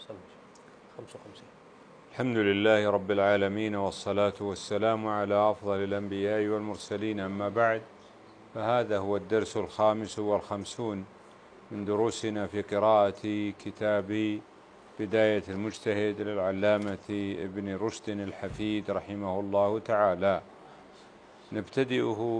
55. الحمد لله رب العالمين، والصلاة والسلام على أفضل الأنبياء والمرسلين، أما بعد، فهذا هو الدرس 55 من دروسنا في قراءة كتاب بداية المجتهد للعلامة ابن رشد الحفيد رحمه الله تعالى. نبتدئه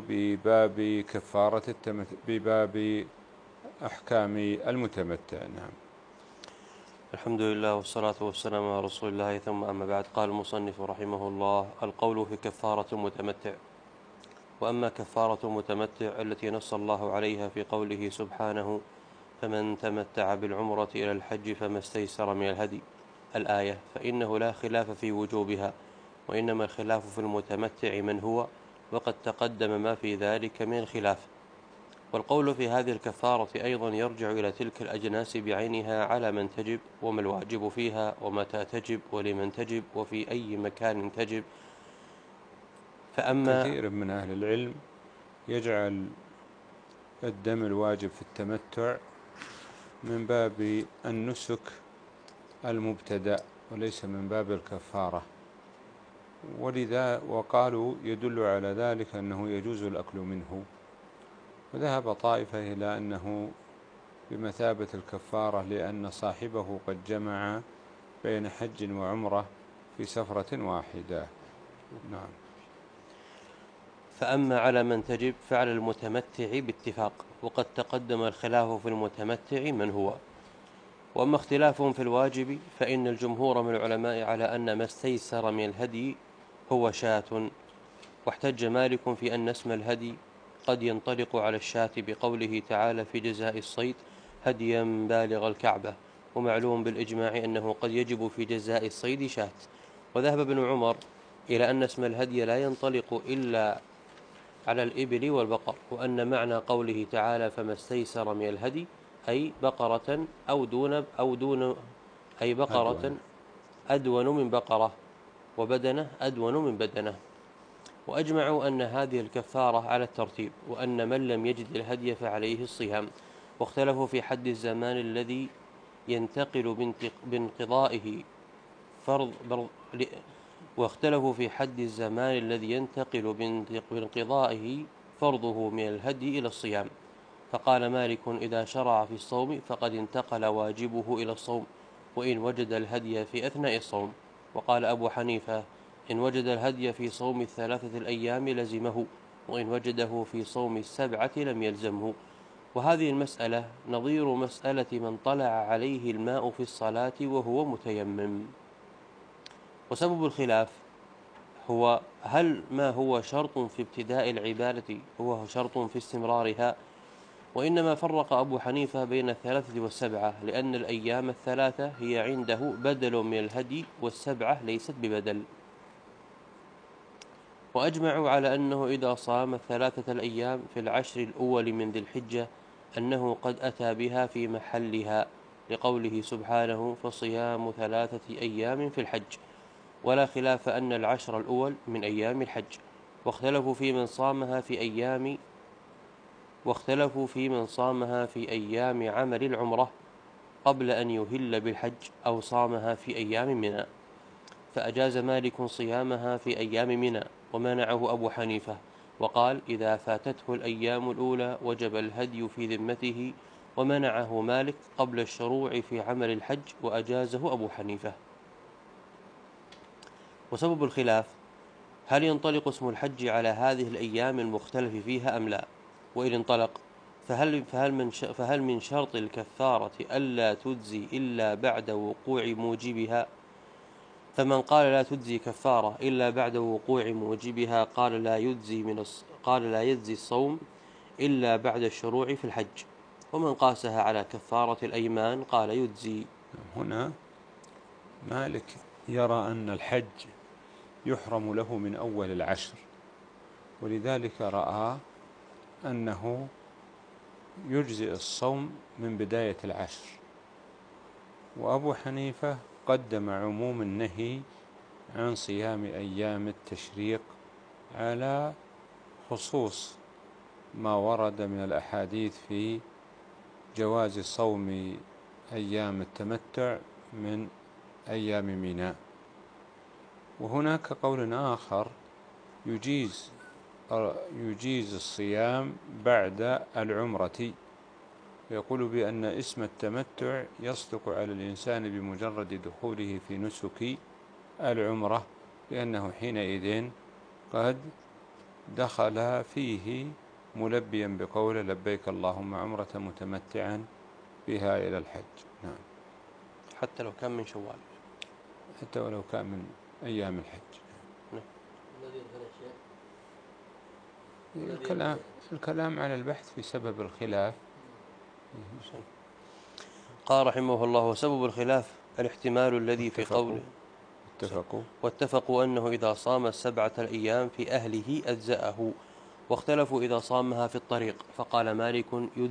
بباب أحكام المتمتع. نعم. الحمد لله والصلاة والسلام على رسول الله، ثم أما بعد. قال المصنف رحمه الله: القول في كفارة المتمتع. وأما كفارة المتمتع التي نص الله عليها في قوله سبحانه: فمن تمتع بالعمرة إلى الحج فما استيسر من الهدي، الآية، فإنه لا خلاف في وجوبها، وإنما الخلاف في المتمتع من هو، وقد تقدم ما في ذلك من الخلاف. والقول في هذه الكفارة أيضا يرجع إلى تلك الأجناس بعينها على من تجب، وما الواجب فيها، ومتى تجب، ولمن تجب، وفي أي مكان تجب. فأما كثير من أهل العلم يجعل الدم الواجب في التمتع من باب النسك المبتدأ وليس من باب الكفارة، ولذا وقالوا يدل على ذلك أنه يجوز الأكل منه، وذهب طائفة إلى أنه بمثابة الكفارة لأن صاحبه قد جمع بين حج وعمرة في سفرة واحدة. نعم. فأما على من تجب فعلى المتمتع باتفاق، وقد تقدم الخلاف في المتمتع من هو. وأما اختلافهم في الواجب فإن الجمهور من العلماء على أن ما استيسر من الهدي هو شاة، واحتج مالك في أن اسم الهدي قد ينطلق على الشاة بقوله تعالى في جزاء الصيد: هديا بالغ الكعبة، ومعلوم بالإجماع أنه قد يجب في جزاء الصيد شاة. وذهب ابن عمر إلى أن اسم الهدي لا ينطلق إلا على الإبل والبقر، وأن معنى قوله تعالى فما استيسر من الهدي أي بقرة أي بقرة أدون من بقرة، وبدنة أدون من بدنة. وأجمعوا أن هذه الكفارة على الترتيب، وأن من لم يجد الهدي فعليه الصيام. واختلفوا في حد الزمان الذي ينتقل بانقضائه فرضه من الهدي إلى الصيام. فقال مالك: إذا شرع في الصوم فقد انتقل واجبه إلى الصوم، وإن وجد الهدي في أثناء الصوم. وقال أبو حنيفة: إن وجد الهدي في صوم 3 أيام لزمه، وإن وجده في صوم 7 لم يلزمه. وهذه المسألة نظير مسألة من طلع عليه الماء في الصلاة وهو متيمم. وسبب الخلاف هو هل ما هو شرط في ابتداء العبادة هو شرط في استمرارها. وإنما فرق أبو حنيفة بين 3 و7، لأن الأيام 3 هي عنده بدل من الهدي، و7 ليست ببدل. وأجمعوا على أنه إذا صام 3 أيام في العشر الأول من ذي الحجة أنه قد أتى بها في محلها، لقوله سبحانه: فصيام 3 أيام في الحج. ولا خلاف أن العشر الأول من أيام الحج. واختلفوا في من صامها في أيام عمل العمرة قبل أن يهل بالحج، أو صامها في أيام منى. فأجاز مالك صيامها في أيام منى، ومنعه أبو حنيفة، وقال: إذا فاتته الأيام الأولى وجب الهدي في ذمته. ومنعه مالك قبل الشروع في عمل الحج، وأجازه أبو حنيفة. وسبب الخلاف هل ينطلق اسم الحج على هذه الأيام المختلف فيها أم لا. وإن انطلق فهل من شرط الكفارة ألا تجزي إلا بعد وقوع موجبها. فمن قال لا تجزي كفارة إلا بعد وقوع موجبها قال لا يجزي الصوم إلا بعد الشروع في الحج. ومن قاسها على كفارة الأيمان قال يجزي. هنا مالك يرى أن الحج يحرم له من أول العشر، ولذلك رأى أنه يجزئ الصوم من بداية العشر. وأبو حنيفة قدم عموم النهي عن صيام أيام التشريق على خصوص ما ورد من الأحاديث في جواز صوم أيام التمتع من أيام منى. وهناك قول آخر يجيز الصيام بعد العمرة، يقول بأن اسم التمتع يصدق على الإنسان بمجرد دخوله في نسك العمرة، لأنه حينئذ قد دخل فيه ملبيا بقول لبيك اللهم عمرة متمتعا بها إلى الحج. نعم، حتى لو كان من شوال، حتى ولو كان من أيام الحج. نعم. الكلام على البحث في سبب الخلاف. قال رحمه الله: وسبب الخلاف الاحتمال الذي في قوله واتفقوا أنه إذا صام 7 أيام في أهله أجزأه، واختلفوا إذا صامها في الطريق، فقال مالك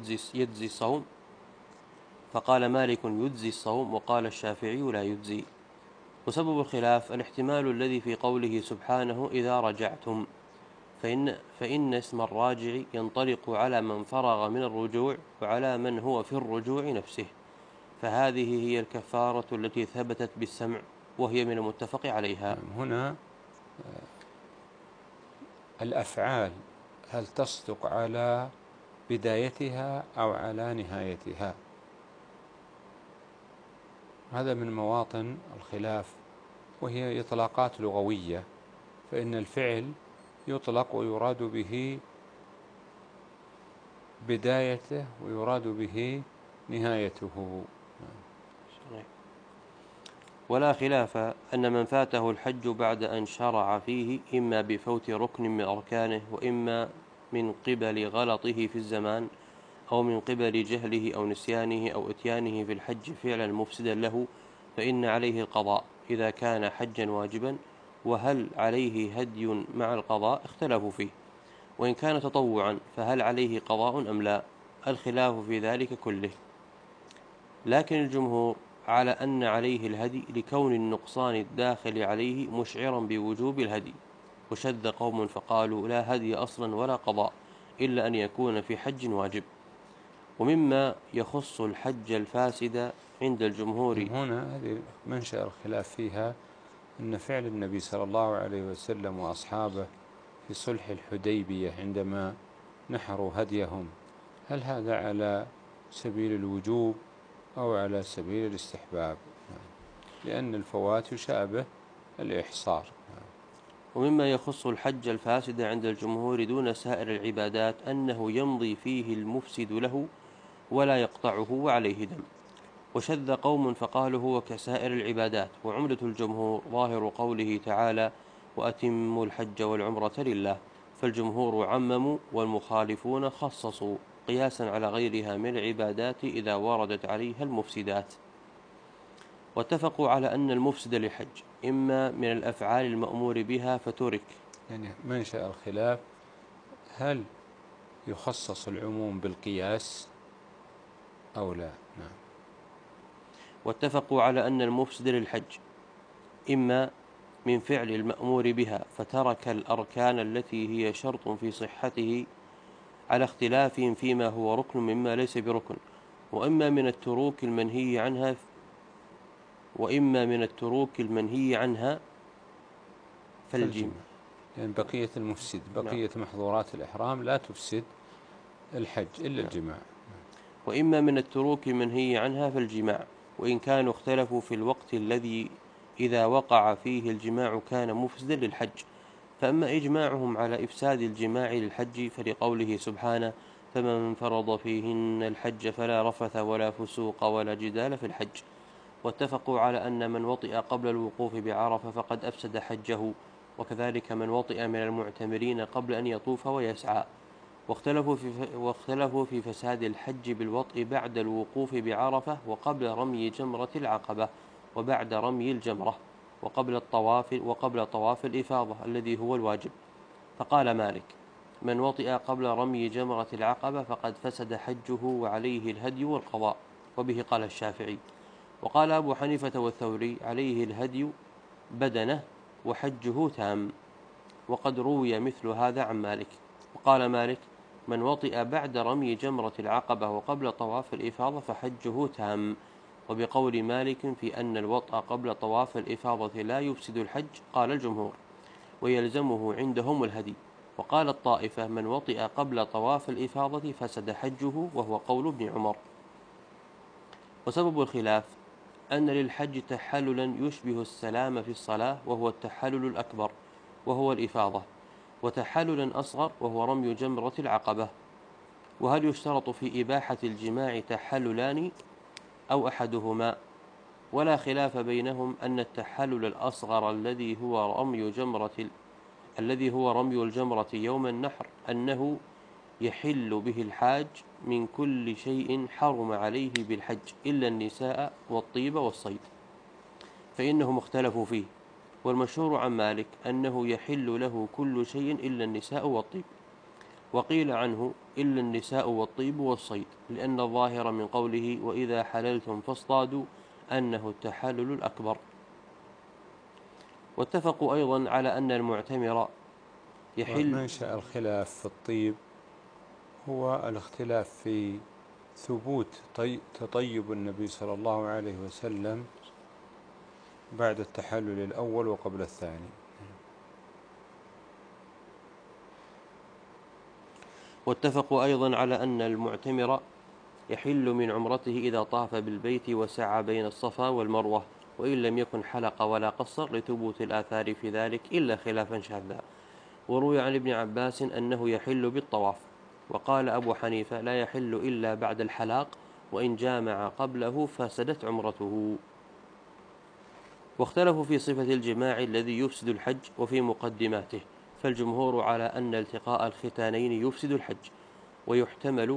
يجزي الصوم وقال الشافعي لا يجزي. وسبب الخلاف الاحتمال الذي في قوله سبحانه إذا رجعتم، فإن اسم الراجع ينطلق على من فرغ من الرجوع وعلى من هو في الرجوع نفسه، فهذه هي الكفارة التي ثبتت بالسمع وهي من المتفق عليها. هنا الأفعال هل تصدق على بدايتها أو على نهايتها؟ هذا من مواطن الخلاف، وهي إطلاقات لغوية، فإن الفعل يطلق ويراد به بدايته ويراد به نهايته. ولا خلاف أن من فاته الحج بعد أن شرع فيه إما بفوت ركن من أركانه، وإما من قبل غلطه في الزمان، أو من قبل جهله أو نسيانه أو إتيانه في الحج فعلا مفسدا له، فإن عليه القضاء إذا كان حجا واجبا. وهل عليه هدي مع القضاء اختلفوا فيه، وإن كان تطوعا فهل عليه قضاء أم لا، الخلاف في ذلك كله. لكن الجمهور على أن عليه الهدي لكون النقصان الداخل عليه مشعرا بوجوب الهدي، وشذ قوم فقالوا لا هدي أصلا ولا قضاء إلا أن يكون في حج واجب. ومما يخص الحج الفاسد عند الجمهور، هنا هذه منشأ الخلاف فيها أن فعل النبي صلى الله عليه وسلم وأصحابه في صلح الحديبية عندما نحروا هديهم، هل هذا على سبيل الوجوب أو على سبيل الاستحباب؟ لأن الفوات يشابه الإحصار. ومما يخص الحج الفاسد عند الجمهور دون سائر العبادات أنه يمضي فيه المفسد له ولا يقطعه وعليه دم. وشذ قوم فقالوا هو كسائر العبادات. وعمدة الجمهور ظاهر قوله تعالى وأتموا الحج والعمرة لله، فالجمهور عمموا والمخالفون خصصوا قياسا على غيرها من العبادات إذا وردت عليها المفسدات. واتفقوا على أن المفسد للحج إما من الأفعال المأمور بها فترك، يعني منشأ الخلاف هل يخصص العموم بالقياس أو لا؟ نعم. واتفقوا على أن المفسد للحج إما من فعل المأمور بها فترك الأركان التي هي شرط في صحته على اختلافهم فيما هو ركن مما ليس بركن، وإما من التروك المنهي عنها فالجماع. يعني بقية المفسد، بقية محظورات الإحرام لا تفسد الحج إلا الجماع. وإما من التروك المنهي عنها فالجماع، وإن كانوا اختلفوا في الوقت الذي إذا وقع فيه الجماع كان مفسدا للحج. فأما إجماعهم على إفساد الجماع للحج فلقوله سبحانه فمن فرض فيهن الحج فلا رفث ولا فسوق ولا جدال في الحج. واتفقوا على أن من وطئ قبل الوقوف بعرفة فقد أفسد حجه، وكذلك من وطئ من المعتمرين قبل أن يطوف ويسعى. واختلفوا في فساد الحج بالوطء بعد الوقوف بعرفة وقبل رمي جمرة العقبة وبعد رمي الجمرة وقبل طواف الإفاضة الذي هو الواجب. فقال مالك من وطئ قبل رمي جمرة العقبة فقد فسد حجه وعليه الهدي والقضاء، وبه قال الشافعي. وقال أبو حنيفة والثوري عليه الهدي بدنه وحجه تام، وقد روي مثل هذا عن مالك. وقال مالك من وطئ بعد رمي جمرة العقبة وقبل طواف الإفاضة فحجه تام، وبقول مالك في أن الوطأ قبل طواف الإفاضة لا يفسد الحج قال الجمهور، ويلزمه عندهم الهدي. وقال الطائفة من وطئ قبل طواف الإفاضة فسد حجه، وهو قول ابن عمر. وسبب الخلاف أن للحج تحللا يشبه السلام في الصلاة، وهو التحلل الأكبر وهو الإفاضة، وتحللا أصغر وهو رمي جمرة العقبة. وهل يشترط في إباحة الجماع تحللان أو أحدهما؟ ولا خلاف بينهم أن التحلل الأصغر الذي هو رمي الجمرة يوم النحر أنه يحل به الحاج من كل شيء حرم عليه بالحج إلا النساء والطيب والصيد، فإنهم اختلفوا فيه. والمشهور عن مالك أنه يحل له كل شيء إلا النساء والطيب، وقيل عنه إلا النساء والطيب والصيد، لأن الظاهر من قوله وإذا حللتم فاصطادوا أنه التحلل الأكبر. واتفقوا أيضا على أن المعتمر يحل. منشأ الخلاف في الطيب هو الاختلاف في ثبوت تطيب النبي صلى الله عليه وسلم بعد التحلل الأول وقبل الثاني. واتفقوا أيضا على أن المعتمر يحل من عمرته إذا طاف بالبيت وسعى بين الصفا والمروة، وإن لم يكن حلق ولا قصر، لثبوت الآثار في ذلك إلا خلافا شاذا. وروي عن ابن عباس أنه يحل بالطواف. وقال أبو حنيفة لا يحل إلا بعد الحلاق، وإن جامع قبله فسدت عمرته. واختلفوا في صفة الجماع الذي يفسد الحج وفي مقدماته، فالجمهور على أن التقاء الختانين يفسد الحج، ويحتمل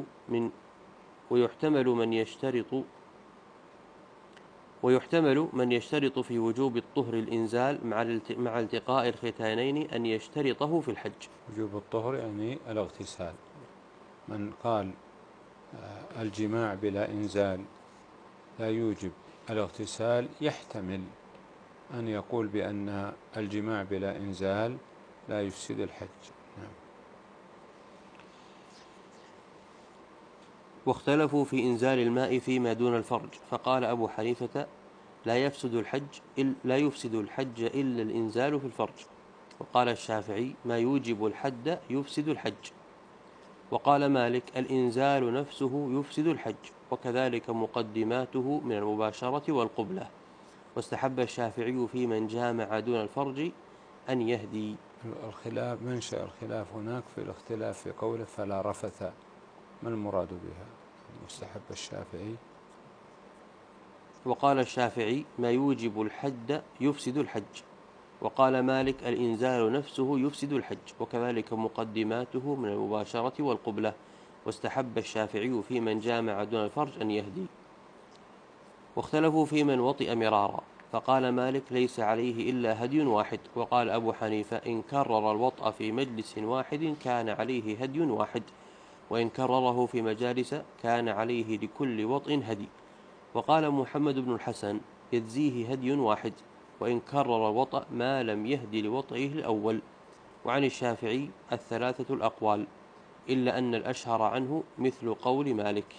من يشترط في وجوب الطهر الإنزال مع التقاء الختانين أن يشترطه في الحج. وجوب الطهر يعني الاغتسال. من قال الجماع بلا إنزال لا يوجب الاغتسال يحتمل أن يقول بأن الجماع بلا إنزال لا يفسد الحج. نعم. واختلفوا في إنزال الماء فيما دون الفرج، فقال أبو حنيفة لا يفسد الحج إلا الإنزال في الفرج. وقال الشافعي ما يوجب الحد يفسد الحج. وقال مالك الإنزال نفسه يفسد الحج، وكذلك مقدماته من المباشرة والقبلة. واستحب الشافعي في من جامع دون الفرج أن يهدي. الخلاف منشأ الخلاف هناك في الاختلاف في قوله فلا رفث، ما المراد بها؟ مستحب الشافعي. وقال الشافعي ما يوجب الحد يفسد الحج. وقال مالك الإنزال نفسه يفسد الحج، وكذلك مقدماته من المباشرة والقبلة. واستحب الشافعي في من جامع دون الفرج أن يهدي. واختلفوا في من وطئ مرارا، فقال مالك ليس عليه إلا هدي واحد. وقال أبو حنيفة إن كرر الوطأ في مجلس واحد كان عليه هدي واحد، وإن كرره في مجالس كان عليه لكل وطئ هدي. وقال محمد بن الحسن يجزيه هدي واحد، وإن كرر الوطأ ما لم يهدي لوطئه الأول. وعن الشافعي الثلاثة الأقوال، إلا أن الأشهر عنه مثل قول مالك،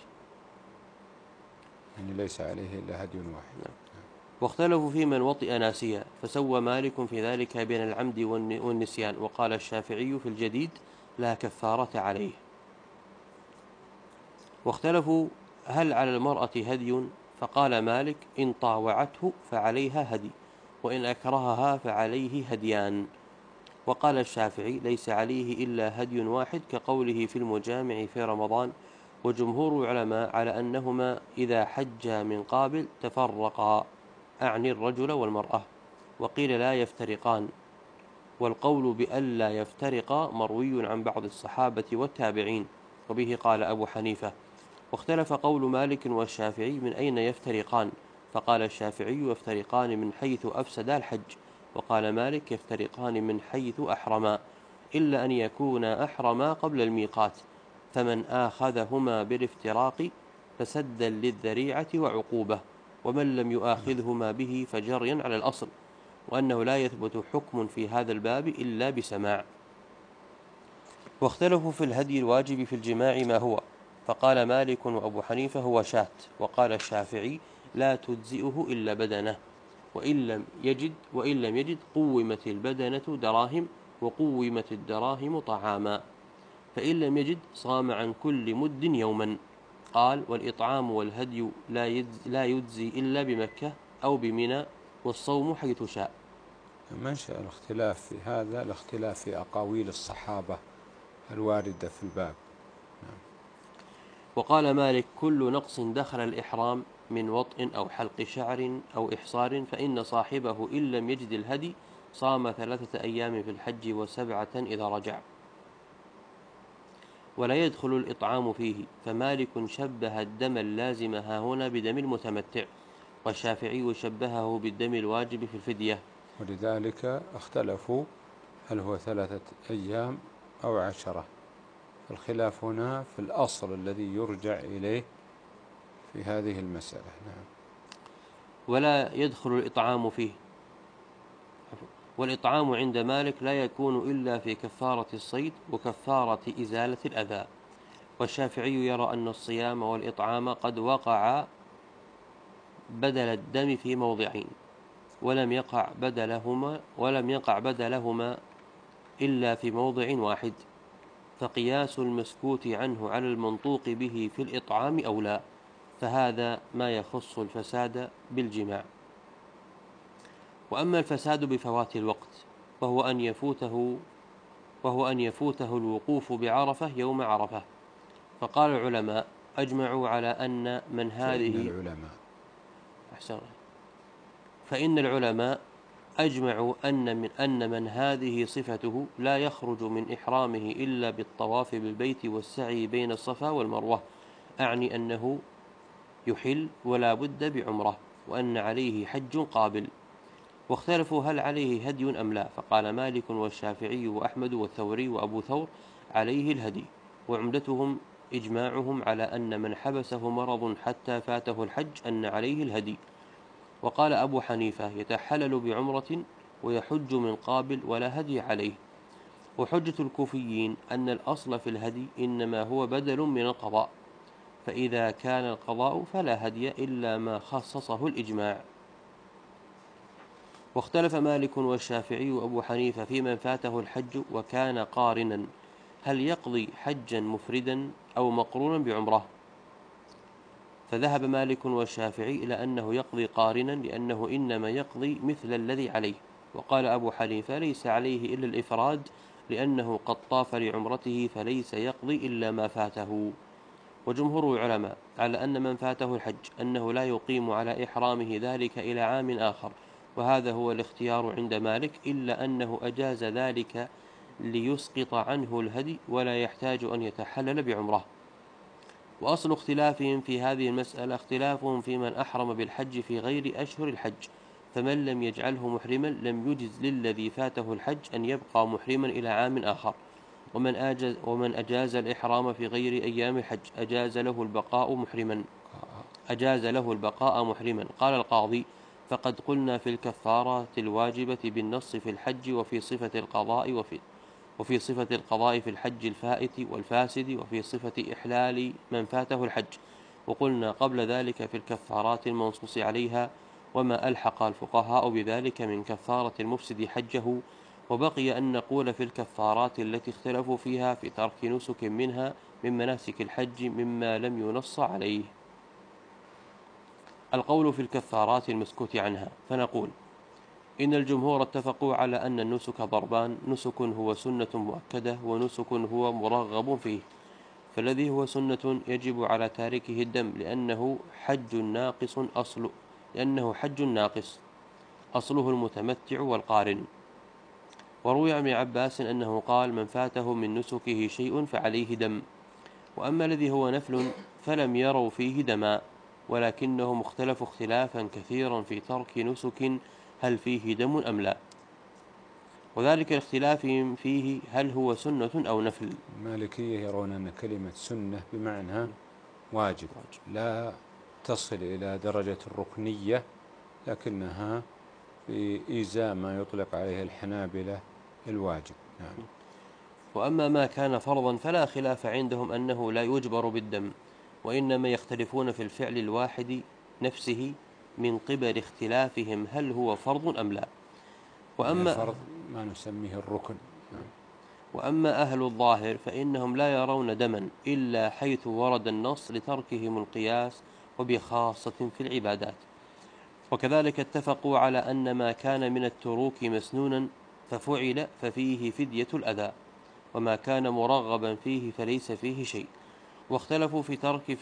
يعني ليس عليه إلا هدي واحد. واختلفوا في من وطئ ناسيا، فسوى مالك في ذلك بين العمد والنسيان. وقال الشافعي في الجديد لا كفارة عليه. واختلفوا هل على المرأة هدي، فقال مالك إن طاوعته فعليها هدي، وإن أكرهها فعليه هديان. وقال الشافعي ليس عليه إلا هدي واحد، كقوله في المجامع في رمضان. وجمهور العلماء على أنهما إذا حجا من قابل تفرقا، أعني الرجل والمرأة، وقيل لا يفترقان. والقول بألا يفترقا مروي عن بعض الصحابة والتابعين، وبه قال أبو حنيفة. واختلف قول مالك والشافعي من أين يفترقان، فقال الشافعي يفترقان من حيث أفسدا الحج، وقال مالك يفترقان من حيث أحرما، إلا أن يكونا أحرما قبل الميقات، فمن آخذهما بالافتراق فسدا للذريعة وعقوبة، ومن لم يؤاخذهما به فجريا على الأصل، وأنه لا يثبت حكم في هذا الباب إلا بسماع. واختلفوا في الهدي الواجب في الجماع ما هو، فقال مالك وأبو حنيفة هو شاة، وقال الشافعي لا تجزئه إلا بدنه، وإن لم يجد قومت البدنة دراهم وقومت الدراهم طعاما، فإن لم يجد صام عن كل مد يوما. قال: والإطعام والهدي لا يجزي إلا بمكة أو بمنى، والصوم حيث شاء. منشأ الاختلاف في هذا الاختلاف في أقاويل الصحابة الواردة في الباب. وقال مالك: كل نقص دخل الإحرام من وطء أو حلق شعر أو إحصار فإن صاحبه إن لم يجد الهدي صام 3 أيام في الحج و7 إذا رجع. ولا يدخل الإطعام فيه، فمالك شبه الدم اللازم هاهنا بدم المتمتع، والشافعي شبهه بالدم الواجب في الفدية. ولذلك اختلفوا هل هو 3 أيام أو 10. الخلاف هنا في الأصل الذي يرجع إليه في هذه المسألة. نعم. ولا يدخل الإطعام فيه، والإطعام عند مالك لا يكون إلا في كفارة الصيد وكفارة إزالة الأذى. والشافعي يرى أن الصيام والإطعام قد وقع بدل الدم في موضعين، ولم يقع بدلهما إلا في موضع واحد، فقياس المسكوت عنه على المنطوق به في الإطعام أولى، فهذا ما يخص الفساد بالجماع. وأما الفساد بفوات الوقت وهو أن يفوته الوقوف بعرفة يوم عرفة، فقال العلماء أجمعوا على أن من هذه فإن العلماء أجمعوا أن من هذه صفته لا يخرج من إحرامه إلا بالطواف بالبيت والسعي بين الصفا والمروة، أعني أنه يحل ولا بد بعمرة، وأن عليه حج قابل. واختلفوا هل عليه هدي أم لا، فقال مالك والشافعي وأحمد والثوري وأبو ثور عليه الهدي، وعمدتهم إجماعهم على أن من حبسه مرض حتى فاته الحج أن عليه الهدي. وقال أبو حنيفة يتحلل بعمرة ويحج من قابل ولا هدي عليه. وحجة الكوفيين أن الأصل في الهدي إنما هو بدل من القضاء، فإذا كان القضاء فلا هدي إلا ما خصصه الإجماع. واختلف مالك والشافعي وأبو حنيفة في من فاته الحج وكان قارنا، هل يقضي حجا مفردا أو مقرونا بعمرة؟ فذهب مالك والشافعي إلى أنه يقضي قارنا، لأنه إنما يقضي مثل الذي عليه. وقال أبو حنيفة ليس عليه إلا الإفراد، لأنه قد طاف لعمرته فليس يقضي إلا ما فاته. وجمهور العلماء على أن من فاته الحج أنه لا يقيم على إحرامه ذلك إلى عام آخر، وهذا هو الاختيار عند مالك، إلا أنه أجاز ذلك ليسقط عنه الهدي ولا يحتاج أن يتحلل بعمره. وأصل اختلافهم في هذه المسألة اختلافهم في من أحرم بالحج في غير أشهر الحج، فمن لم يجعله محرما لم يجز للذي فاته الحج أن يبقى محرما إلى عام آخر، ومن أجاز الإحرام في غير أيام الحج أجاز له البقاء محرما. قال القاضي: فقد قلنا في الكفارات الواجبة بالنص في الحج وفي صفة القضاء في الحج الفائت والفاسد، وفي صفة إحلال من فاته الحج، وقلنا قبل ذلك في الكفارات المنصوص عليها وما ألحق الفقهاء بذلك من كفارة المفسد حجه. وبقي أن نقول في الكفارات التي اختلفوا فيها في ترك نسك منها من مناسك الحج مما لم ينص عليه. القول في الكفارات المسكوت عنها، فنقول إن الجمهور اتفقوا على أن النسك ضربان: نسك هو سنة مؤكدة، ونسك هو مرغب فيه. فالذي هو سنة يجب على تاركه الدم، لأنه حج ناقص أصله المتمتع والقارن. وروي عن ابن عباس أنه قال: من فاته من نسكه شيء فعليه دم. وأما الذي هو نفل فلم يروا فيه دما، ولكنهم اختلفوا اختلافا كثيرا في ترك نسك هل فيه دم أم لا، وذلك اختلافهم فيه هل هو سنة أو نفل. المالكية يرون أن كلمة سنة بمعنى واجب، لا تصل إلى درجة الركنية، لكنها في إيزاء ما يطلق عليه الحنابلة الواجب. نعم. وأما ما كان فرضا فلا خلاف عندهم أنه لا يجبر بالدم، وإنما يختلفون في الفعل الواحد نفسه من قبل اختلافهم هل هو فرض أم لا. فرض ما نسميه الركن. وأما أهل الظاهر فإنهم لا يرون دما إلا حيث ورد النص لتركهم القياس وبخاصة في العبادات. وكذلك اتفقوا على أن ما كان من التروك مسنونا ففعل ففيه فدية الأذى، وما كان مرغبا فيه فليس فيه شيء. واختلفوا في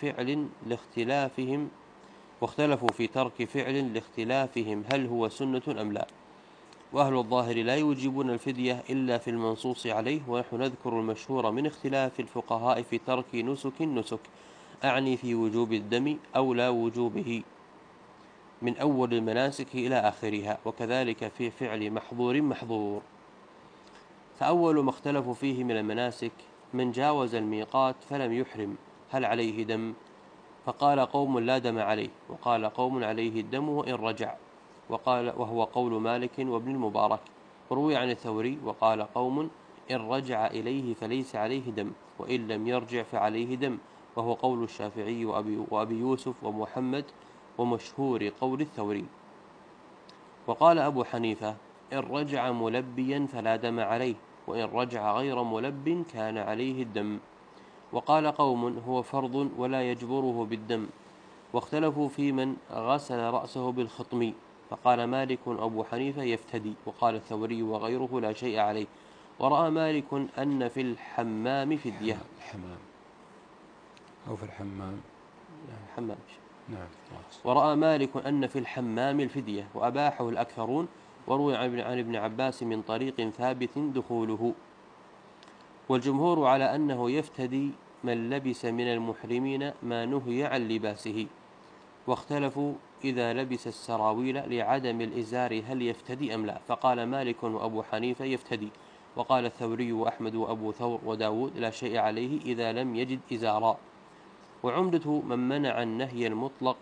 ترك فعل لاختلافهم هل هو سنة أم لا. وأهل الظاهر لا يوجبون الفدية إلا في المنصوص عليه، ونحن نذكر المشهور من اختلاف الفقهاء في ترك نسك، أعني في وجوب الدم أو لا وجوبه من أول المناسك إلى آخرها، وكذلك في فعل محظور. فأول ما اختلفوا فيه من المناسك من جاوز الميقات فلم يحرم هل عليه دم؟ فقال قوم لا دم عليه، وقال قوم عليه الدم وإن رجع، وهو قول مالك وابن المبارك. وروي عن الثوري وقال قوم إن رجع إليه فليس عليه دم، وإن لم يرجع فعليه دم، وهو قول الشافعي وأبي يوسف ومحمد ومشهور قول الثوري. وقال أبو حنيفة إن رجع ملبيا فلا دم عليه، وإن رجع غير ملب كان عليه الدم. وقال قوم هو فرض ولا يجبره بالدم. واختلفوا في من غسل رأسه بالخطم، فقال مالك أبو حنيفة يفتدي، وقال الثوري وغيره لا شيء عليه. ورأى مالك أن في الحمام فدية. الحمام أو في الحمام. حمام. نعم. ورأى مالك أن في الحمام الفدية، وأباحه الأكثرون. وروي عن ابن عباس من طريق ثابت دخوله. والجمهور على أنه يفتدي من لبس من المحرمين ما نهي عن لباسه. واختلفوا إذا لبس السراويل لعدم الإزار هل يفتدي أم لا، فقال مالك وأبو حنيفة يفتدي، وقال الثوري وأحمد وأبو ثور وداود لا شيء عليه إذا لم يجد إزارا. وعمدة من منع النهي المطلق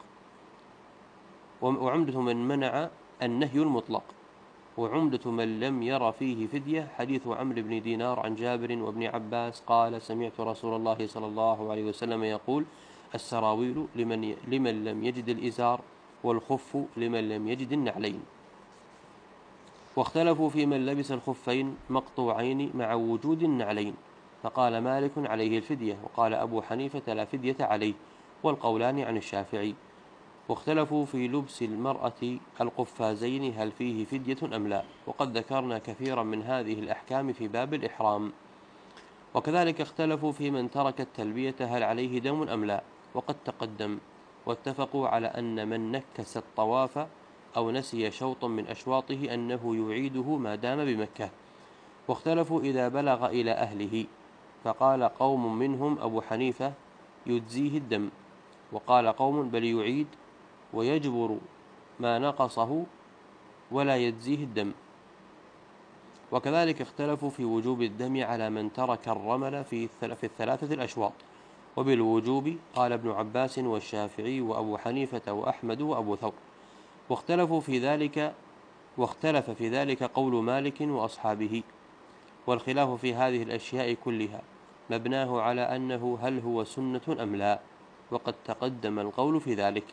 وعمدة من لم ير فيه فدية حديث عمرو بن دينار عن جابر وابن عباس قال سمعت رسول الله صلى الله عليه وسلم يقول السراويل لمن لم يجد الإزار، والخف لمن لم يجد النعلين. واختلفوا في من لبس الخفين مقطوعين مع وجود النعلين، فقال مالك عليه الفدية، وقال أبو حنيفة لا فدية عليه، والقولان عن الشافعي. واختلفوا في لبس المرأة القفازين هل فيه فدية أم لا، وقد ذكرنا كثيرا من هذه الأحكام في باب الإحرام. وكذلك اختلفوا في من ترك التلبية هل عليه دم أم لا، وقد تقدم. واتفقوا على أن من نكس الطواف أو نسي شوطا من أشواطه أنه يعيده ما دام بمكة. واختلفوا إذا بلغ إلى أهله، فقال قوم منهم أبو حنيفة يجزيه الدم، وقال قوم بل يعيد ويجبر ما نقصه ولا يجزيه الدم. وكذلك اختلفوا في وجوب الدم على من ترك الرمل في الثلاثة الأشواط، وبالوجوب قال ابن عباس والشافعي وأبو حنيفة وأحمد وأبو ثور. واختلف في ذلك قول مالك وأصحابه. والخلاف في هذه الأشياء كلها مبناه على أنه هل هو سنة أم لا، وقد تقدم القول في ذلك.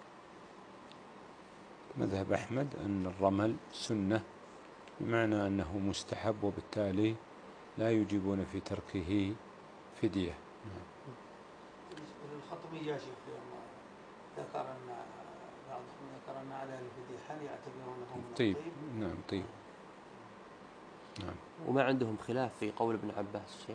مذهب أحمد أن الرمل سنة، بمعنى أنه مستحب، وبالتالي لا يجيبون في تركه فدية. الخطمي يا شيخ ذكر أن بعضهم ذكر أن على الفدية هل يعتبرونه من طيب. نعم طيب. نعم. وما عندهم خلاف في قول ابن عباس الشيخ،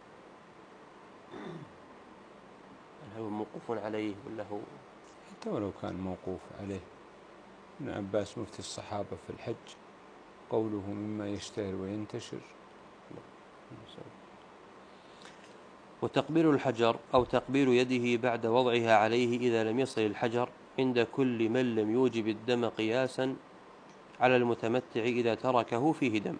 هل هو موقوف عليه ولا هو؟ حتى ولو كان موقوف عليه، ابن عباس مفتي الصحابة في الحج، قوله مما يشتهر وينتشر. وتقبيل الحجر أو تقبيل يده بعد وضعها عليه إذا لم يصل الحجر عند كل من لم يوجب الدم قياسا على المتمتع إذا تركه فيه دم.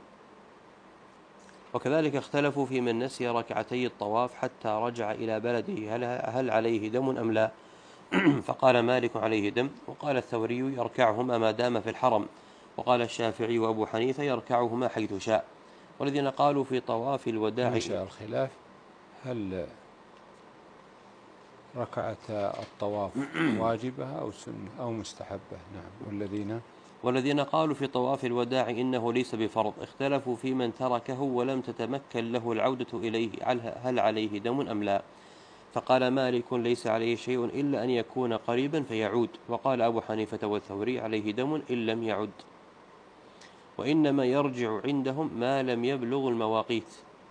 وكذلك اختلفوا في من نسي ركعتي الطواف حتى رجع إلى بلده هل عليه دم أم لا، فقال مالك عليه دم، وقال الثوري يركعهما ما دام في الحرم، وقال الشافعي وأبو حنيفة يركعهما حيث شاء. والذين قالوا في طواف الوداع نشأ الخلاف هل ركعة الطواف واجبة أو سنة أو مستحبة؟ نعم. والذين قالوا في طواف الوداع إنه ليس بفرض اختلفوا في من تركه ولم تتمكن له العودة إليه هل عليه دم أم لا؟ فقال مالك ليس عليه شيء إلا أن يكون قريبا فيعود، وقال أبو حنيفة والثوري عليه دم إن لم يعد، وإنما يرجع عندهم ما لم يبلغ المواقيت.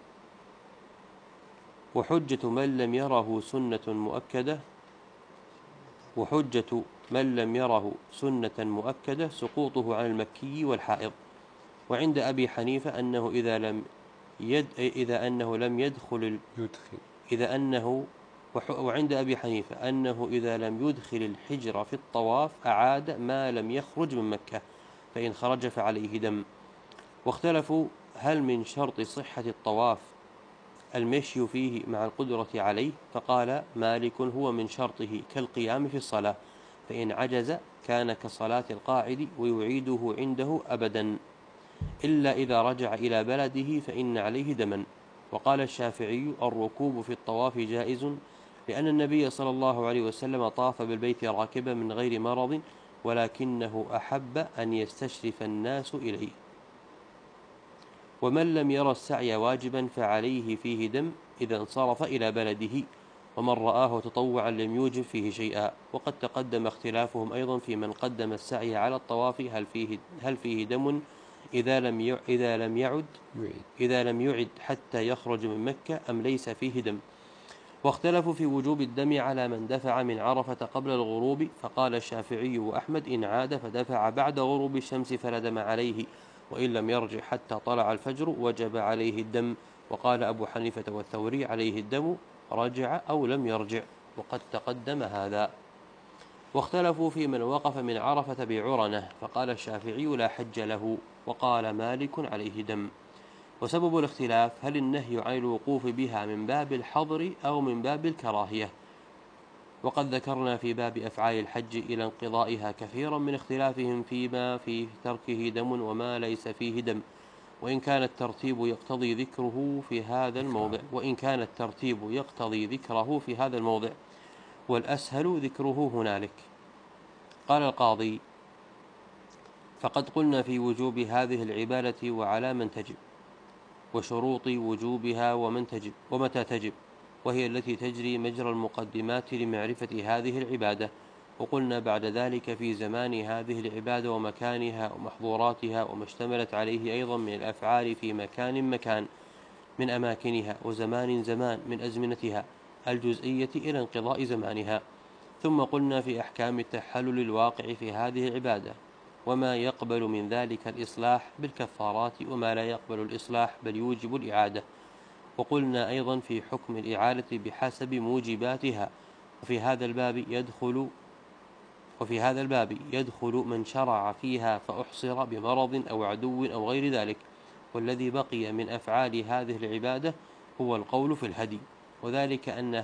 وحجة من لم يره سنة مؤكدة سقوطه عن المكي والحائض. وعند أبي حنيفة أنه وعند أبي حنيفة أنه إذا لم يدخل الحجر في الطواف أعاد ما لم يخرج من مكة، فإن خرج فعليه دم. واختلفوا هل من شرط صحة الطواف المشي فيه مع القدرة عليه، فقال مالك هو من شرطه كالقيام في الصلاة، فإن عجز كان كصلاة القاعد ويعيده عنده أبدا، إلا إذا رجع إلى بلده فإن عليه دما. وقال الشافعي الركوب في الطواف جائز، لأن النبي صلى الله عليه وسلم طاف بالبيت راكبا من غير مرض، ولكنه أحب أن يستشرف الناس إليه. ومن لم ير السعي واجبا فعليه فيه دم إذا انصرف إلى بلده، ومن رآه تطوعا لم يوجب فيه شيئا. وقد تقدم اختلافهم أيضا في من قدم السعي على الطواف هل فيه دم إذا لم يعد حتى يخرج من مكة أم ليس فيه دم. واختلفوا في وجوب الدم على من دفع من عرفة قبل الغروب، فقال الشافعي وأحمد إن عاد فدفع بعد غروب الشمس فلا دم عليه، وإن لم يرجع حتى طلع الفجر وجب عليه الدم. وقال أبو حنيفة والثوري عليه الدم رجع أو لم يرجع، وقد تقدم هذا. واختلفوا في من وقف من عرفة بعرنة، فقال الشافعي لا حج له، وقال مالك عليه دم. وسبب الاختلاف هل النهي عن الوقوف بها من باب الحظر أو من باب الكراهية. وقد ذكرنا في باب أفعال الحج إلى انقضائها كثيرا من اختلافهم فيما في تركه دم وما ليس فيه دم، وإن كان الترتيب يقتضي ذكره في هذا الموضع، والأسهل ذكره هنالك. قال القاضي فقد قلنا في وجوب هذه العبادة وعلى من تجب، وشروط وجوبها ومتى تجب، وهي التي تجري مجرى المقدمات لمعرفة هذه العبادة. وقلنا بعد ذلك في زمان هذه العبادة ومكانها ومحظوراتها وما اشتملت عليه أيضا من الأفعال في مكان من أماكنها، وزمان من أزمنتها الجزئية إلى انقضاء زمانها. ثم قلنا في أحكام التحلل الواقع في هذه العبادة، وما يقبل من ذلك الإصلاح بالكفارات، وما لا يقبل الإصلاح بل يوجب الإعادة. وقلنا أيضا في حكم الإعادة بحسب موجباتها. وفي هذا الباب يدخل من شرع فيها فأحصر بمرض أو عدو أو غير ذلك. والذي بقي من أفعال هذه العبادة هو القول في الهدي، وذلك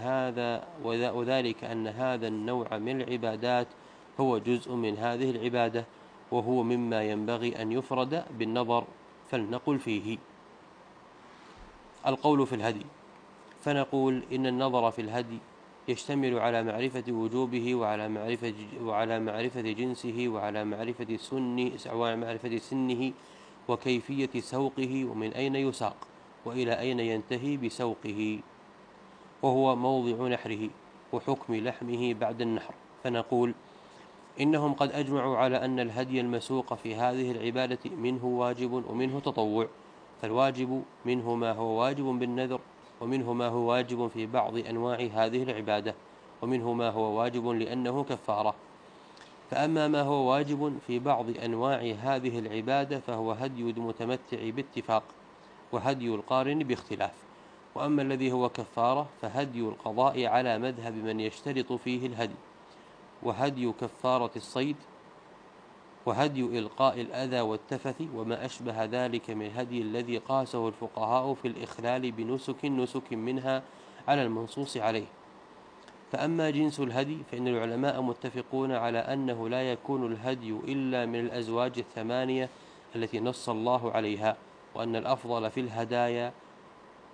أن هذا النوع من العبادات هو جزء من هذه العبادة، وهو مما ينبغي أن يفرد بالنظر. فلنقل فيه القول في الهدي، فنقول إن النظر في الهدي يشتمل على معرفة وجوبه وعلى معرفة جنسه وعلى معرفة سنه وكيفية سوقه ومن أين يساق وإلى أين ينتهي بسوقه، وهو موضع نحره وحكم لحمه بعد النحر. فنقول إنهم قد أجمعوا على أن الهدي المسوق في هذه العبادة منه واجب ومنه تطوع، فالواجب منه ما هو واجب بالنذر، ومنه ما هو واجب في بعض أنواع هذه العبادة، ومنه ما هو واجب لأنه كفارة. فأما ما هو واجب في بعض أنواع هذه العبادة فهو هدي المتمتع باتفاق، وهدي القارن باختلاف. وأما الذي هو كفارة فهدي القضاء على مذهب من يشترط فيه الهدي، وهدي كفارة الصيد، وهدي إلقاء الأذى والتفث وما أشبه ذلك من هدي الذي قاسه الفقهاء في الإخلال بنسك منها على المنصوص عليه. فأما جنس الهدي فإن العلماء متفقون على أنه لا يكون الهدي إلا من الأزواج 8 التي نص الله عليها، وأن الأفضل في الهدايا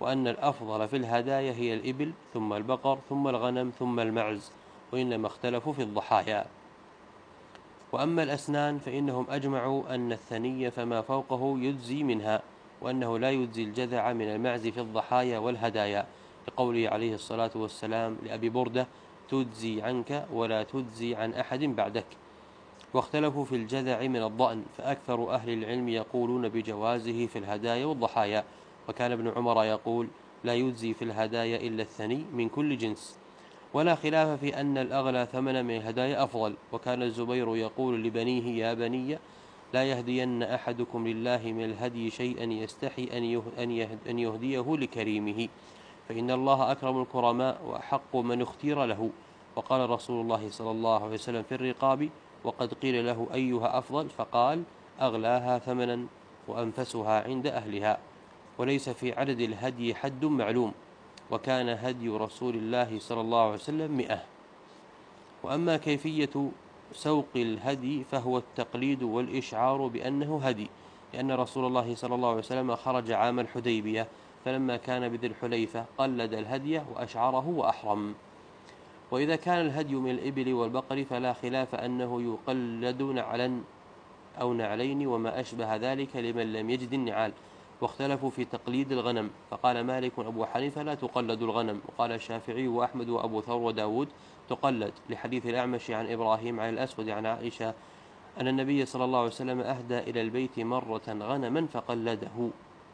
وأن الأفضل في الهدايا هي الإبل ثم البقر ثم الغنم ثم المعز، وإنما اختلفوا في الضحايا. وأما الأسنان فإنهم أجمعوا أن الثني فما فوقه يجزي منها، وأنه لا يجزي الجذع من المعز في الضحايا والهدايا، لقوله عليه الصلاة والسلام لأبي بردة: تجزي عنك ولا تجزي عن أحد بعدك. واختلفوا في الجذع من الضأن، فأكثر أهل العلم يقولون بجوازه في الهدايا والضحايا، وكان ابن عمر يقول: لا يجزي في الهدايا إلا الثني من كل جنس. ولا خلاف في أن الأغلى ثمنا من الهدايا أفضل، وكان الزبير يقول لبنيه: يا بني لا يهدين أحدكم لله من الهدي شيئا يستحي أن يهديه لكريمه، فإن الله أكرم الكرماء وأحق من اختير له. وقال رسول الله صلى الله عليه وسلم في الرقاب وقد قيل له: أيها أفضل؟ فقال: أغلاها ثمنا وأنفسها عند أهلها. وليس في عدد الهدي حد معلوم، وكان هدي رسول الله صلى الله عليه وسلم 100. وأما كيفية سوق الهدي فهو التقليد والإشعار بأنه هدي، لأن رسول الله صلى الله عليه وسلم خرج عام الحديبية، فلما كان بذي الحليفة قلد الهدي وأشعره وأحرم. وإذا كان الهدي من الإبل والبقر فلا خلاف أنه يقلد نعلا أو نعلين وما أشبه ذلك لمن لم يجد النعال. واختلفوا في تقليد الغنم، فقال مالك أبو حنيفة: لا تقلد الغنم. وقال الشافعي وأحمد وأبو ثور وداود: تقلد، لحديث الأعمش عن إبراهيم عن الأسود عن عائشة أن النبي صلى الله عليه وسلم أهدى إلى البيت مرة غنما فقلده.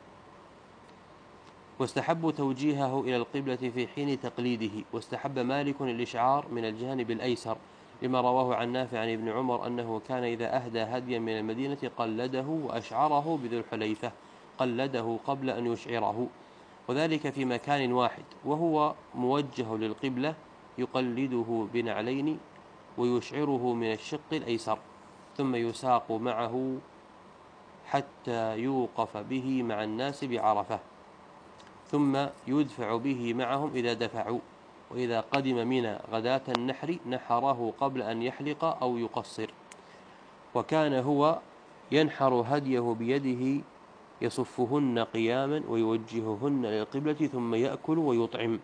واستحبوا توجيهه إلى القبلة في حين تقليده. واستحب مالك الإشعار من الجانب الأيسر، لما رواه عن نافع عن ابن عمر أنه كان إذا أهدى هديا من المدينة قلده وأشعره بذي الحليفة، قلده قبل أن يشعره، وذلك في مكان واحد وهو موجه للقبلة، يقلده بنعلين ويشعره من الشق الأيسر، ثم يساق معه حتى يوقف به مع الناس بعرفة، ثم يدفع به معهم إذا دفعوا. وإذا قدم منى غداة النحر نحره قبل أن يحلق أو يقصر. وكان هو ينحر هديه بيده يصفهن قياما ويوجههن للقبلة ثم يأكل ويطعم.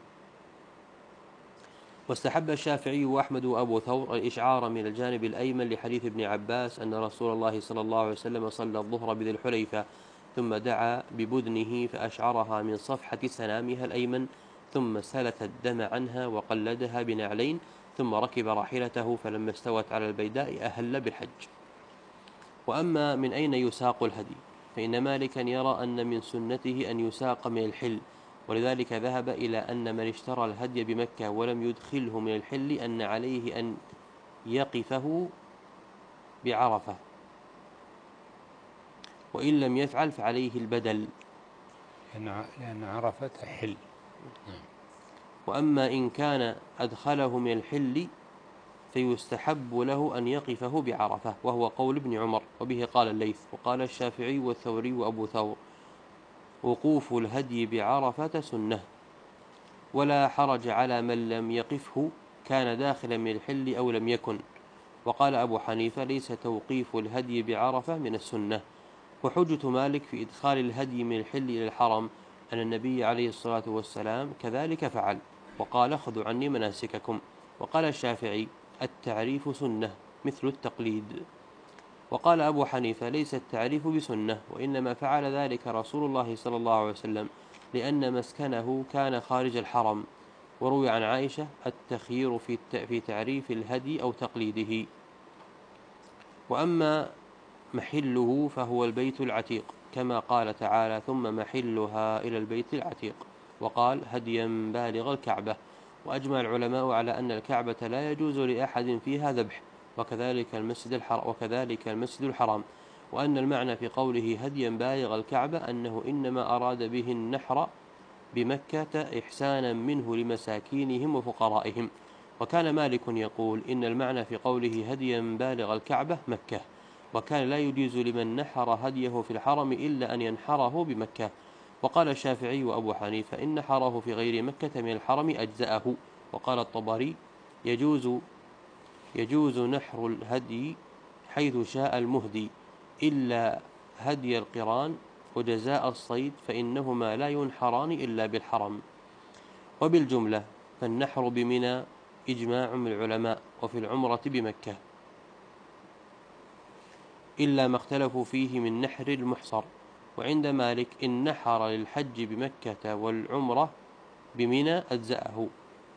واستحب الشافعي وأحمد وأبو ثور الإشعار من الجانب الأيمن لحديث ابن عباس أن رسول الله صلى الله عليه وسلم صلى الظهر بذي الحليفة ثم دعا ببدنه فأشعرها من صفحة سنامها الأيمن، ثم سلت الدم عنها وقلدها بنعلين، ثم ركب راحلته، فلما استوت على البيداء أهل بالحج. وأما من أين يساق الهدي فإن مالكا يرى أن من سنته أن يساق من الحل، ولذلك ذهب إلى أن من اشترى الهدي بمكة ولم يدخله من الحل أن عليه أن يقفه بعرفة، وإن لم يفعل فعليه البدل، لأن عرفة حل. وأما إن كان أدخله من الحل فيستحب له أن يقفه بعرفة، وهو قول ابن عمر، وبه قال الليث. وقال الشافعي والثوري وأبو ثور: وقوف الهدي بعرفة سنة، ولا حرج على من لم يقفه كان داخلا من الحل أو لم يكن. وقال أبو حنيفة: ليس توقيف الهدي بعرفة من السنة. وحجة مالك في إدخال الهدي من الحل إلى الحرم أن النبي عليه الصلاة والسلام كذلك فعل، وقال: خذوا عني مناسككم. وقال الشافعي: التعريف سنة مثل التقليد. وقال أبو حنيفة: ليس التعريف بسنة، وإنما فعل ذلك رسول الله صلى الله عليه وسلم لأن مسكنه كان خارج الحرم. وروي عن عائشة التخيير في تعريف الهدي أو تقليده. وأما محله فهو البيت العتيق، كما قال تعالى: ثم محلها إلى البيت العتيق. وقال: هديا بالغ الكعبة. وأجمع العلماء على أن الكعبة لا يجوز لأحد فيها ذبح، وكذلك المسجد الحرام، وأن المعنى في قوله هديا بالغ الكعبة أنه إنما أراد به النحر بمكة إحسانا منه لمساكينهم وفقرائهم. وكان مالك يقول: إن المعنى في قوله هديا بالغ الكعبة مكة، وكان لا يجوز لمن نحر هديه في الحرم إلا أن ينحره بمكة. وقال الشافعي وأبو حنيفة: إن نحره في غير مكة من الحرم أجزأه. وقال الطبري: يجوز نحر الهدي حيث شاء المهدي إلا هدي القران وجزاء الصيد فإنهما لا ينحران إلا بالحرم. وبالجملة فالنحر بمنى إجماع من العلماء، وفي العمرة بمكة، إلا ما اختلفوا فيه من نحر المحصر. وعند مالك إن نحر للحج بمكة والعمرة بمنى أجزأه.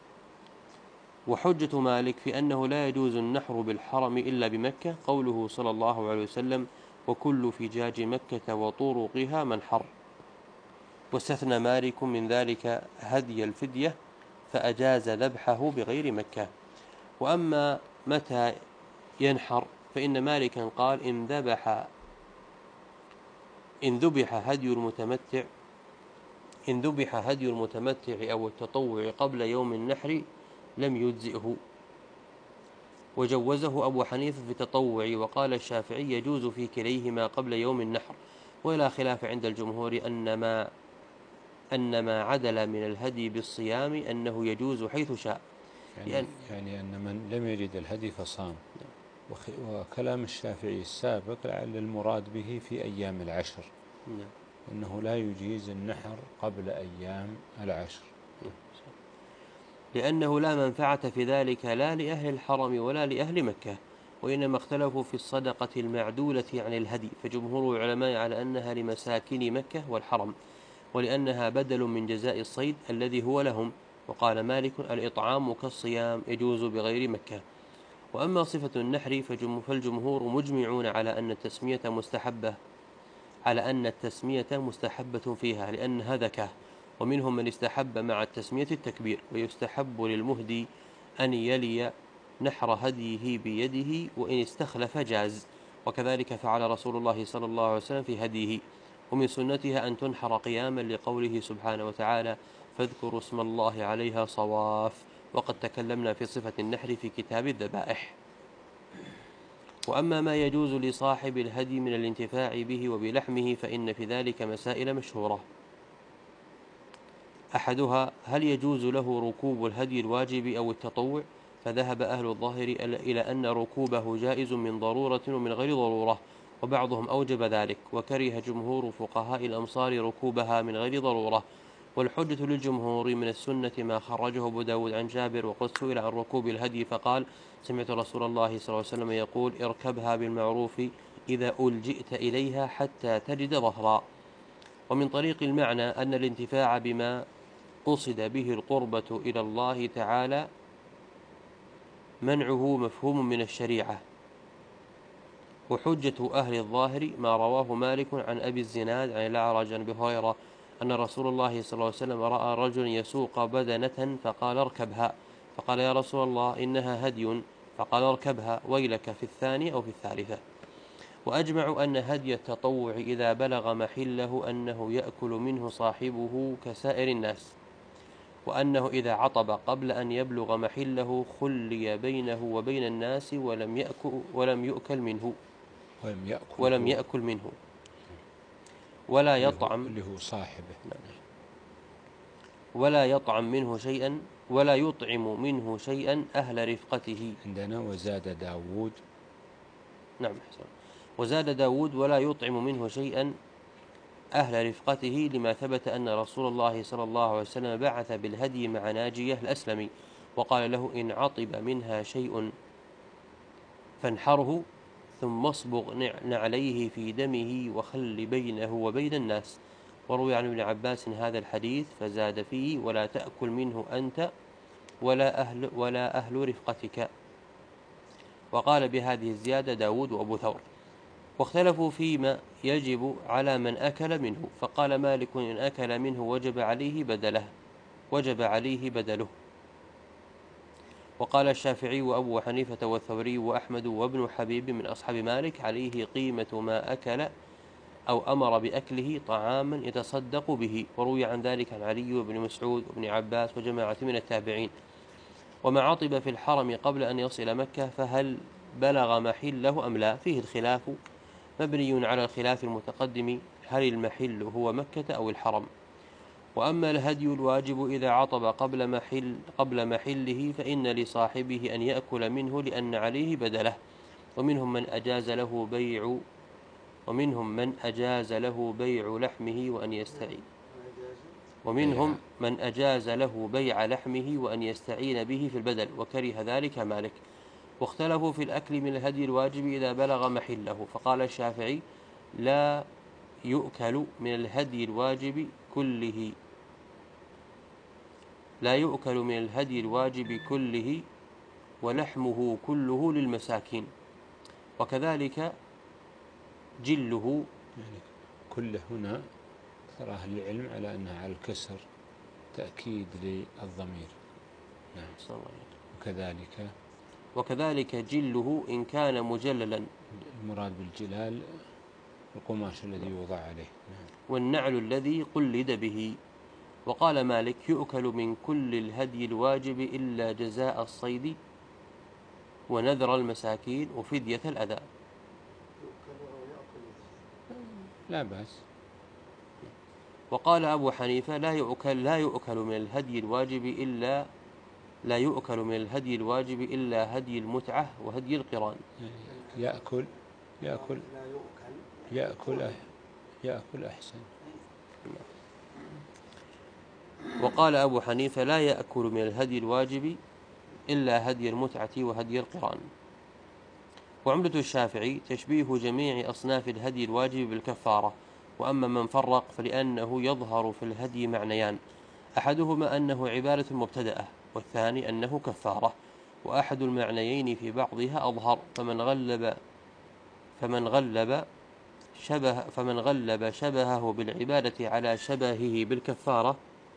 وحجة مالك في أنه لا يجوز النحر بالحرم إلا بمكة قوله صلى الله عليه وسلم: وكل فجاج مكة وطرقها منحر. واستثنى مالك من ذلك هدي الفدية فأجاز ذبحه بغير مكة. وأما متى ينحر فإن مالكا قال: إن ذبح هدي المتمتع أو التطوع قبل يوم النحر لم يجزئه. وجوزه أبو حنيفة في التطوع، وقال الشافعي يجوز في كليهما قبل يوم النحر. ولا خلاف عند الجمهور أن ما عدل من الهدي بالصيام أنه يجوز حيث شاء. يعني أن من لم يجد الهدي فصام. وكلام الشافعي السابق لعل المراد به في أيام العشر، أنه لا يجيز النحر قبل أيام العشر، لأنه لا منفعة في ذلك لا لأهل الحرم ولا لأهل مكة، وإنما اختلفوا في الصدقة المعدولة عن الهدي، فجمهور العلماء على أنها لمساكن مكة والحرم، ولأنها بدل من جزاء الصيد الذي هو لهم. وقال مالك: الإطعام كالصيام يجوز بغير مكة. وأما صفة النحر فالجمهور مجمعون على أن التسمية مستحبة فيها لأنها ذكاء، ومنهم من استحب مع التسمية التكبير، ويستحب للمهدي أن يلي نحر هديه بيده، وإن استخلف جاز، وكذلك فعل رسول الله صلى الله عليه وسلم في هديه. ومن سنتها أن تنحر قياما لقوله سبحانه وتعالى: فاذكروا اسم الله عليها صواف. وقد تكلمنا في صفة النحر في كتاب الذبائح. وأما ما يجوز لصاحب الهدي من الانتفاع به وبلحمه فإن في ذلك مسائل مشهورة. أحدها: هل يجوز له ركوب الهدي الواجب أو التطوع؟ فذهب أهل الظاهر إلى أن ركوبه جائز من ضرورة ومن غير ضرورة، وبعضهم أوجب ذلك، وكره جمهور فقهاء الأمصار ركوبها من غير ضرورة. والحجة للجمهور من السنة ما خرجه أبو داود عن جابر، وقد سئل عن ركوب الهدي فقال: سمعت رسول الله صلى الله عليه وسلم يقول: اركبها بالمعروف إذا ألجئت إليها حتى تجد ظهرا. ومن طريق المعنى أن الانتفاع بما قصد به القربة إلى الله تعالى منعه مفهوم من الشريعة. وحجة أهل الظاهر ما رواه مالك عن أبي الزناد عن الأعرج عن أبي هريرة أن رسول الله صلى الله عليه وسلم رأى رجلا يسوق بدنة فقال: اركبها. فقال: يا رسول الله إنها هدي. فقال: اركبها، ويلك في الثانية أو في الثالثة. وأجمعوا أن هدي التطوع إذا بلغ محله أنه يأكل منه صاحبه كسائر الناس، وأنه إذا عطب قبل أن يبلغ محله خلي بينه وبين الناس ولم يأكل منه ولا يطعم اللي هو صاحبه، ولا يطعم منه شيئا ولا يطعم منه شيئا أهل رفقته. عندنا وزاد داود. نعم، وزاد داود: ولا يطعم منه شيئا أهل رفقته، لما ثبت أن رسول الله صلى الله عليه وسلم بعث بالهدي مع ناجية الأسلمي وقال له: إن عطب منها شيء فانحره، ثم اصبغ نعليه في دمه وخل بينه وبين الناس. وروي عن ابن عباس هذا الحديث فزاد فيه: ولا تأكل منه أنت ولا أهل رفقتك. وقال بهذه الزيادة داود وأبو ثور. واختلفوا فيما يجب على من أكل منه، فقال مالك: إن أكل منه وجب عليه بدله. وقال الشافعي وأبو حنيفة والثوري وأحمد وابن حبيب من أصحاب مالك: عليه قيمة ما أكل أو أمر بأكله طعاما يتصدق به. وروي عن ذلك عن علي وابن مسعود وابن عباس وجماعة من التابعين. وما عطب في الحرم قبل أن يصل مكة فهل بلغ محله أم لا؟ فيه الخلاف مبني على الخلاف المتقدم: هل المحل هو مكة أو الحرم؟ وأما الهدي الواجب إذا عطب قبل محله فإن لصاحبه أن يأكل منه لأن عليه بدله. ومنهم من أجاز له بيع ومنهم من أجاز له بيع لحمه وأن يستعين به في البدل، وكره ذلك مالك. واختلفوا في الأكل من الهدي الواجب إذا بلغ محله، فقال الشافعي: لا يؤكل من الهدي الواجب كله ولحمه كله للمساكين، وكذلك جله. يعني كله هنا أكثر أهل العلم على أنها على الكسر تأكيد للضمير. نعم. وكذلك جله إن كان مجللا، المراد بالجلال القماش الذي يوضع عليه. نعم. والنعل الذي قلد به. وقال مالك: يؤكل من كل الهدي الواجب إلا جزاء الصيد ونذر المساكين وفدية الأذى. لا بأس. وقال أبو حنيفة: لا يؤكل من الهدي الواجب إلا هدي المتعة وهدي القران. يأكل أحسن. وقال أبو حنيفة: لا يأكل من الهدي الواجب إلا هدي المتعة وهدي القران. وعمدة الشافعي تشبيه جميع أصناف الهدي الواجب بالكفارة. وأما من فرق فلأنه يظهر في الهدي معنيان: أحدهما أنه عبادة مبتدأة، والثاني أنه كفارة، وأحد المعنيين في بعضها أظهر. فمن غلب شبهه بالعبادة على شبهه بالكفارة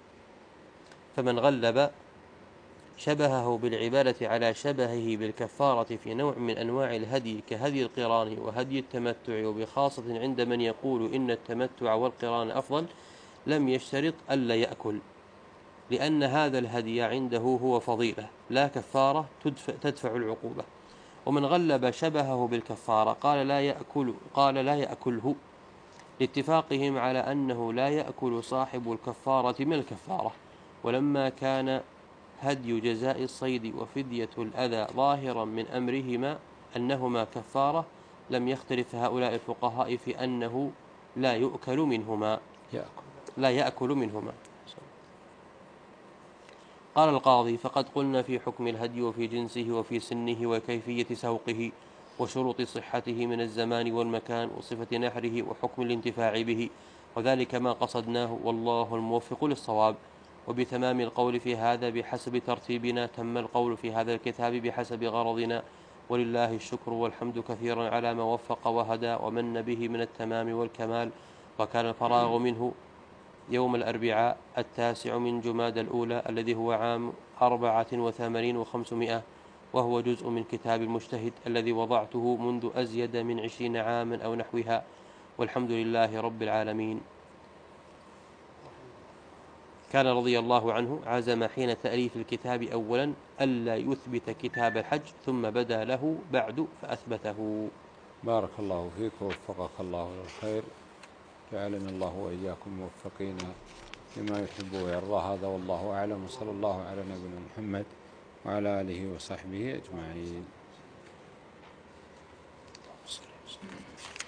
في نوع من أنواع الهدي كهدي القران وهدي التمتع، وبخاصة عند من يقول إن التمتع والقران أفضل، لم يشترط ألا يأكل، لأن هذا الهدي عنده هو فضيلة لا كفارة تدفع العقوبة. ومن غلب شبهه بالكفارة قال لا يأكله، لاتفاقهم على أنه لا يأكل صاحب الكفارة من الكفارة. ولما كان هدي جزاء الصيد وفدية الأذى ظاهرا من أمرهما أنهما كفارة، لم يختلف هؤلاء الفقهاء في أنه لا يأكل منهما. قال القاضي: فقد قلنا في حكم الهدي وفي جنسه وفي سنه وكيفية سوقه وشروط صحته من الزمان والمكان وصفة نحره وحكم الانتفاع به، وذلك ما قصدناه، والله الموفق للصواب. وبتمام القول في هذا بحسب ترتيبنا، تم القول في هذا الكتاب بحسب غرضنا، ولله الشكر والحمد كثيرا على ما وفق وهدى ومن به من التمام والكمال. وكان الفراغ منه يوم الأربعاء 9 من جمادى الأولى الذي هو عام 84 و500، وهو جزء من كتاب المجتهد الذي وضعته منذ أزيد من 20 عاما أو نحوها، والحمد لله رب العالمين. كان رضي الله عنه عزم حين تأليف الكتاب أولا ألا يثبت كتاب الحج، ثم بدا له بعد فأثبته. بارك الله فيك ووفقك الله للخير، جعلنا الله وإياكم موفقين لما يحب ويرضى. هذا والله أعلم، وصلى الله على نبينا محمد وعلى آله وصحبه أجمعين.